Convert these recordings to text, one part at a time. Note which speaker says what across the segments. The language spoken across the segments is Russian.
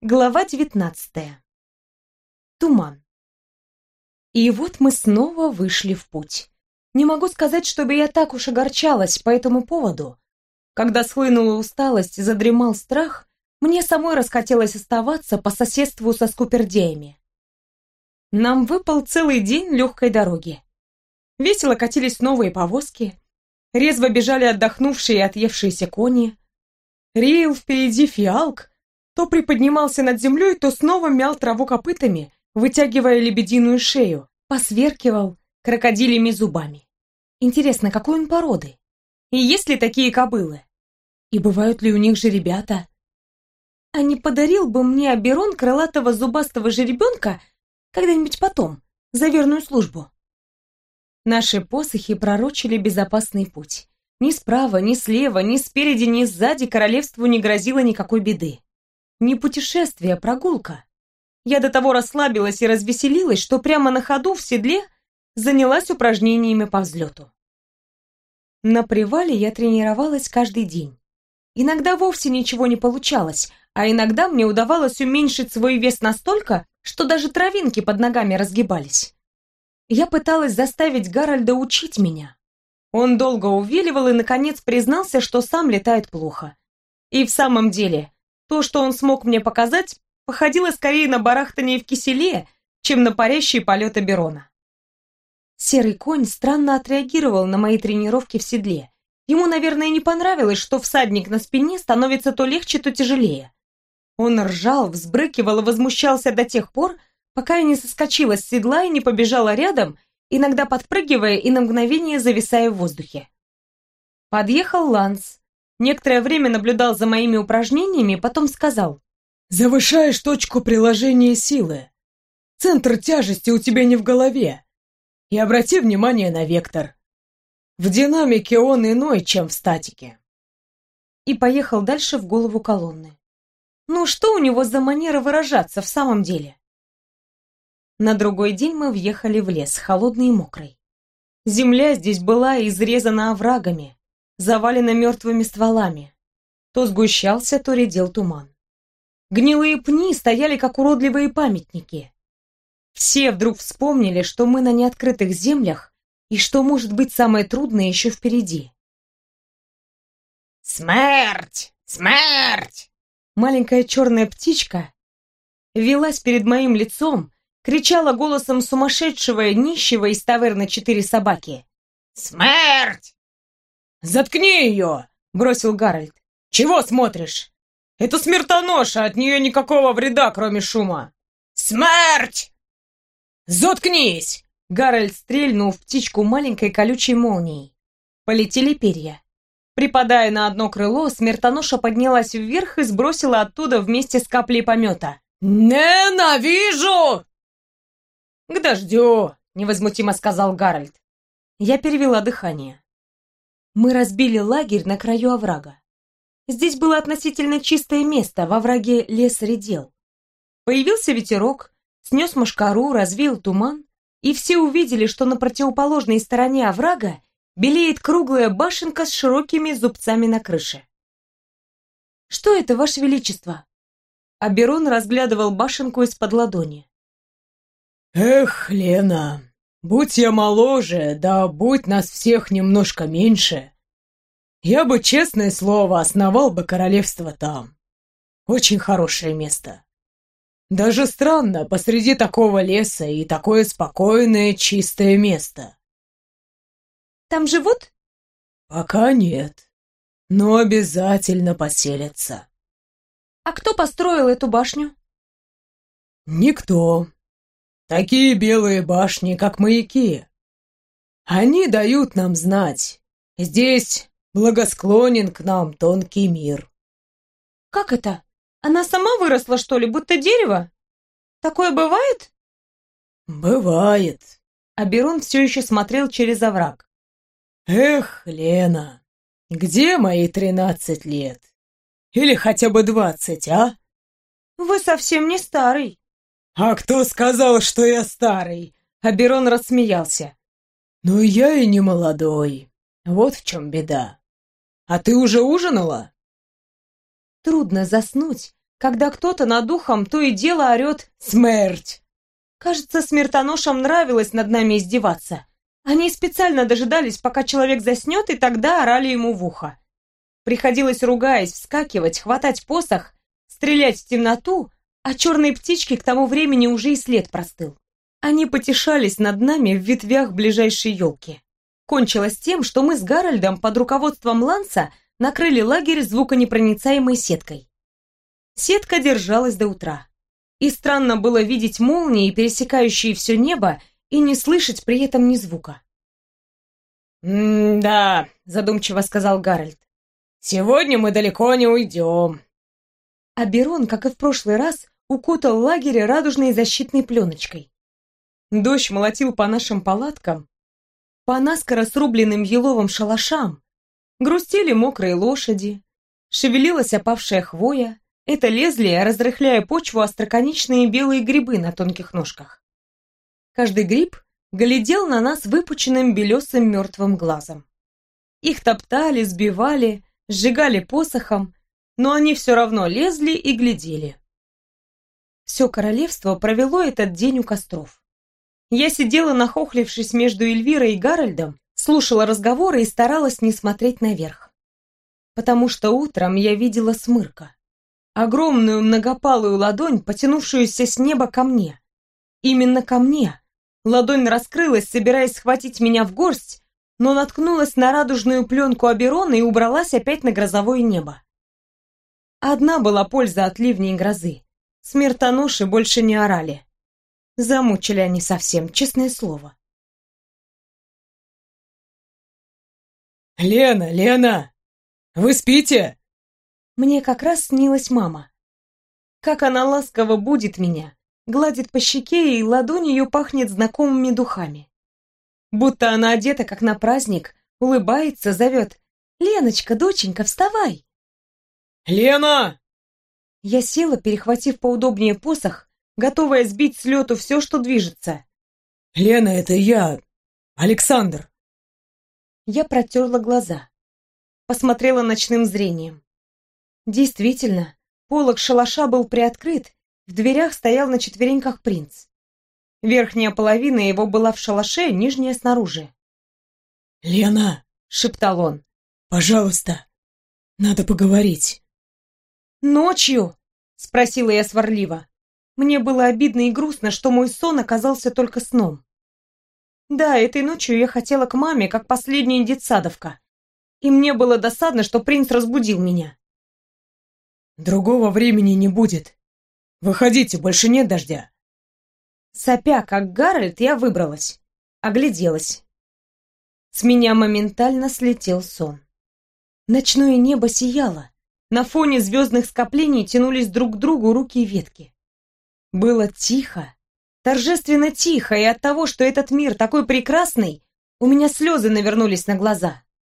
Speaker 1: Глава 19. Туман. И вот мы снова вышли в путь. Не могу сказать, чтобы я так уж огорчалась по этому поводу. Когда схлынула усталость и задремал страх, мне самой расхотелось оставаться по соседству со скупердеями. Нам выпал целый день легкой дороги. Весело катились новые повозки, резво бежали отдохнувшие и отъевшиеся кони. Реял впереди фиалк, то приподнимался над землей, то снова мял траву копытами, вытягивая лебединую шею, посверкивал крокодилими зубами. Интересно, какой он породы? И есть ли такие кобылы? И бывают ли у них жеребята? А не подарил бы мне Аберон крылатого зубастого жеребенка когда-нибудь потом, за верную службу? Наши посохи пророчили безопасный путь. Ни справа, ни слева, ни спереди, ни сзади королевству не грозило никакой беды. Не путешествие, а прогулка. Я до того расслабилась и развеселилась, что прямо на ходу в седле занялась упражнениями по взлету. На привале я тренировалась каждый день. Иногда вовсе ничего не получалось, а иногда мне удавалось уменьшить свой вес настолько, что даже травинки под ногами разгибались. Я пыталась заставить Гарольда учить меня. Он долго увиливал и, наконец, признался, что сам летает плохо. И в самом деле, то, что он смог мне показать, походило скорее на барахтание в киселе, чем на парящий полет Аберона. Серый конь странно отреагировал на мои тренировки в седле. Ему, наверное, не понравилось, что всадник на спине становится то легче, то тяжелее. Он ржал, взбрыкивал и возмущался до тех пор, пока я не соскочила с седла и не побежала рядом, иногда подпрыгивая и на мгновение зависая в воздухе. Подъехал Ланс. Некоторое время наблюдал за моими упражнениями, потом сказал:
Speaker 2: «Завышаешь точку приложения силы. Центр тяжести у тебя не в голове. И обрати внимание на вектор. В динамике он иной, чем в статике».
Speaker 1: И поехал дальше в голову колонны. Ну что у него за манера выражаться в самом деле? На другой день мы въехали в лес, холодный и мокрый. Земля здесь была изрезана оврагами, завалена мертвыми стволами. То сгущался, то редел туман. Гнилые пни стояли, как уродливые памятники. Все вдруг вспомнили, что мы на неоткрытых землях и что, может быть, самое трудное еще впереди.
Speaker 3: «Смерть! Смерть!»
Speaker 1: Маленькая черная птичка велась перед моим лицом, кричала голосом сумасшедшего нищего из таверны «Четыре собаки».
Speaker 3: «Смерть!»
Speaker 2: «Заткни ее!» — бросил Гарольд. «Чего смотришь? Это смертоноша, от нее никакого вреда, кроме шума!»
Speaker 3: «Смерть!»
Speaker 2: «Заткнись!»
Speaker 1: Гарольд стрельнул в птичку маленькой колючей молнией. Полетели перья. Припадая на одно крыло, смертоноша поднялась вверх и сбросила оттуда вместе с каплей помета.
Speaker 2: «Ненавижу!»
Speaker 1: «К дождю!» — невозмутимо сказал Гарольд. Я перевела дыхание. Мы разбили лагерь на краю оврага. Здесь было относительно чистое место, во овраге лес редел. Появился ветерок, снес мошкару, развеял туман, и все увидели, что на противоположной стороне оврага белеет круглая башенка с широкими зубцами на крыше. «Что это, Ваше Величество?» Аберон разглядывал башенку из-под ладони.
Speaker 2: «Эх, Лена, будь я моложе, да будь нас всех немножко меньше, я бы, честное слово, основал бы королевство там. Очень хорошее место. Даже странно, посреди такого леса и такое спокойное, чистое место».
Speaker 1: «Там живут?»
Speaker 2: «Пока нет, но обязательно поселятся».
Speaker 1: «А кто построил эту башню?»
Speaker 2: «Никто. Такие белые башни, как маяки. Они дают нам знать. Здесь благосклонен к нам тонкий мир».
Speaker 1: «Как это? Она сама выросла, что ли, будто дерево? Такое бывает?»
Speaker 2: «Бывает».
Speaker 1: Аберон все еще смотрел через овраг.
Speaker 2: «Эх, Лена, где мои 13 лет? Или хотя бы 20, а?»
Speaker 1: «Вы совсем не старый».
Speaker 2: «А кто сказал, что я старый?»
Speaker 1: Аберон рассмеялся.
Speaker 2: «Ну, я и не молодой. Вот в чем беда. А ты уже ужинала?»
Speaker 1: Трудно заснуть, когда кто-то над ухом то и дело орет «Смерть!». Кажется, смертоношам нравилось над нами издеваться. Они специально дожидались, пока человек заснет, и тогда орали ему в ухо. Приходилось, ругаясь, вскакивать, хватать посох, стрелять в темноту, а черные птички к тому времени уже и след простыл. Они потешались над нами в ветвях ближайшей елки. Кончилось тем, что мы с Гарольдом под руководством Ланса накрыли лагерь звуконепроницаемой сеткой. Сетка держалась до утра. И странно было видеть молнии, пересекающие все небо, и не слышать при этом ни звука.
Speaker 2: «Да», — задумчиво сказал Гарольд, — «сегодня мы далеко не уйдем».
Speaker 1: А Берон, как и в прошлый раз, укутал лагерь радужной защитной пленочкой. Дождь молотил по нашим палаткам, по наскоро срубленным еловым шалашам, грустили мокрые лошади, шевелилась опавшая хвоя, это лезли, разрыхляя почву, остроконечные белые грибы на тонких ножках. Каждый гриб глядел на нас выпученным белесым мертвым глазом. Их топтали, сбивали, сжигали посохом, но они все равно лезли и глядели. Все королевство провело этот день у костров. Я сидела, нахохлившись между Эльвирой и Гарольдом, слушала разговоры и старалась не смотреть наверх. Потому что утром я видела Смырка. Огромную многопалую ладонь, потянувшуюся с неба ко мне. Именно ко мне. Ладонь раскрылась, собираясь схватить меня в горсть, но наткнулась на радужную пленку Аберона и убралась опять на грозовое небо. Одна была польза от ливней и грозы. Смертоноши больше не орали. Замучили они совсем, честное слово.
Speaker 2: «Лена, Лена! Вы спите?»
Speaker 1: Мне как раз снилась мама. Как она ласково будит меня, гладит по щеке, и ладонь ее пахнет знакомыми духами. Будто она одета, как на праздник, улыбается, зовет: «Леночка, доченька, вставай!»
Speaker 2: «Лена!»
Speaker 1: Я села, перехватив поудобнее посох, готовая сбить с лету все, что движется.
Speaker 2: «Лена, это я, Александр!»
Speaker 1: Я протерла глаза, посмотрела ночным зрением. Действительно, полог шалаша был приоткрыт, в дверях стоял на четвереньках принц. Верхняя половина его была в шалаше, нижняя снаружи.
Speaker 2: «Лена!» —
Speaker 1: шептал он.
Speaker 2: «Пожалуйста, надо поговорить».
Speaker 1: «Ночью?» — спросила я сварливо. Мне было обидно и грустно, что мой сон оказался только сном. Да, этой ночью я хотела к маме, как последняя детсадовка. И мне было досадно, что принц разбудил меня.
Speaker 2: «Другого времени не будет. Выходите, больше нет дождя».
Speaker 1: Сопя, как Гарольд, я выбралась, огляделась. С меня моментально слетел сон. Ночное небо сияло. На фоне звездных скоплений тянулись друг к другу руки и ветки. Было тихо, торжественно тихо, и от того, что этот мир такой прекрасный, у меня слезы навернулись на глаза.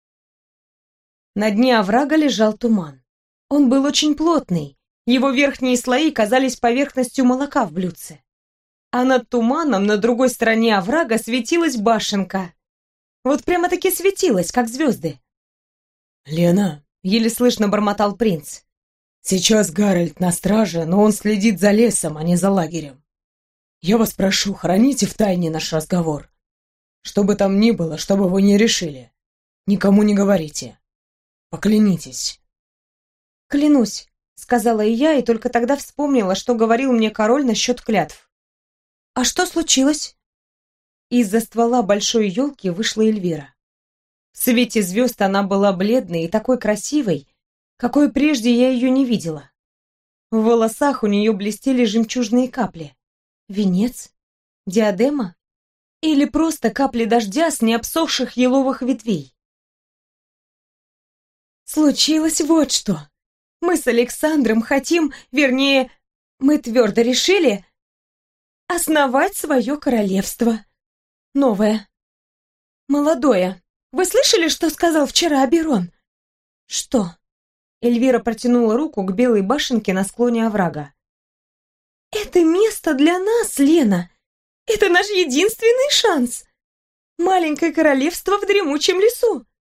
Speaker 1: На дне оврага лежал туман. Он был очень плотный, его верхние слои казались поверхностью молока в блюдце. А над туманом, на другой стороне оврага, светилась башенка. Вот прямо-таки светилась, как звезды.
Speaker 2: «Лена!» —
Speaker 1: еле слышно бормотал принц.
Speaker 2: «Сейчас Гарольд на страже, но он следит за лесом, а не за лагерем. Я вас прошу, храните в тайне наш разговор. Что бы там ни было, что бы вы ни решили, никому не говорите. Поклянитесь».
Speaker 1: «Клянусь», — сказала и я, и только тогда вспомнила, что говорил мне король насчет клятв. «А что случилось?» Из-за ствола большой елки вышла Эльвира. В свете звезд она была бледной и такой красивой, какой прежде я ее не видела. В волосах у нее блестели жемчужные капли. Венец? Диадема? Или просто капли дождя с необсохших еловых ветвей? Случилось вот что. Мы с Александром хотим, вернее, мы твердо решили основать свое королевство. Новое. Молодое. Вы слышали, что сказал вчера Аберон? Что? Эльвира протянула руку к белой башенке на склоне оврага. Это место для нас, Лена. Это наш единственный шанс. Маленькое королевство в дремучем лесу.